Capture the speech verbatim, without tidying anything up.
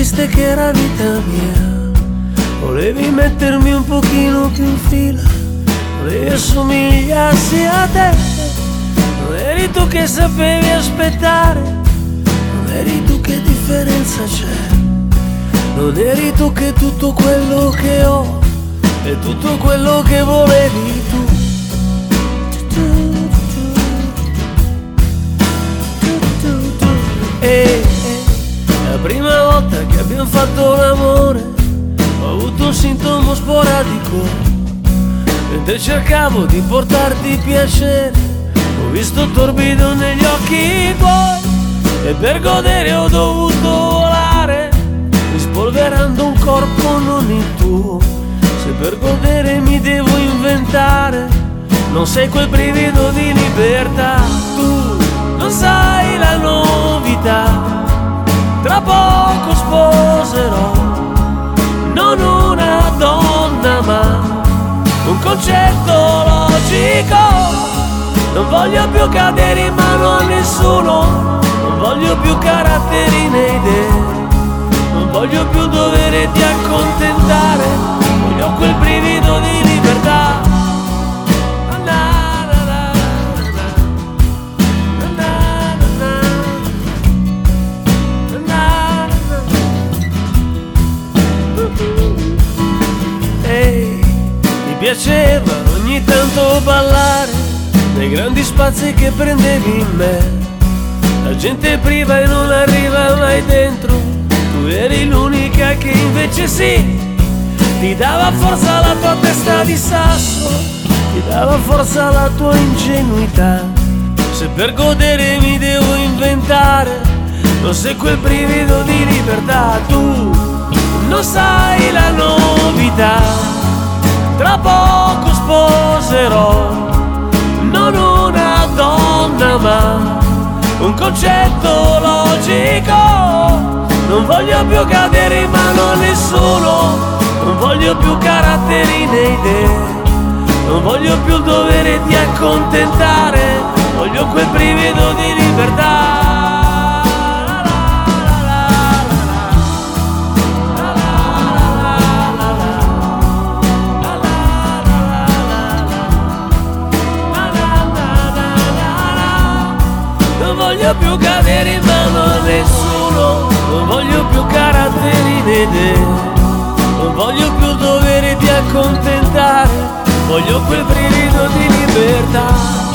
triste che era vita mia. Volevi mettermi un pochino più in fila, volevi assomigliarsi a te. Non eri tu che sapevi aspettare, non eri tu che differenza c'è. Non eri tu che tutto quello che ho è tutto quello che volevi tu. E la prima volta che abbiamo fatto l'amore ho avuto un sintomo sporadico. Mentre cercavo di portarti piacere ho visto torbido negli occhi tuoi, e per godere ho dovuto volare, rispolverando un corpo non il tuo. Se per godere mi devo inventare, non sei quel brivido di libertà. Tu non sai la novità, tra poco sposerò non una donna ma un concetto logico. Non voglio più cadere in mano a nessuno, non voglio più caratteri né idee, non voglio più doverti accontentare, voglio quel brivido di libertà. Ehi, mi piaceva ogni tanto ballare nei grandi spazi che prendevi in me. La gente priva e non arriva mai dentro, tu eri l'unica che invece sì. Ti dava forza la tua testa di sasso, ti dava forza la tua ingenuità. Se per godere mi devo inventare, non sei quel brivido di libertà. Tu non sai la novità, tra poco sposerò non una donna ma un concetto logico. Non voglio più cadere in mano a nessuno, non voglio più caratteri né idee, non voglio più il dovere di accontentare, voglio quel brivido di libertà. Non voglio più cadere in mano a nessuno, non voglio più caratteri né idee, non voglio più il dovere di accontentare, voglio quel brivido di libertà.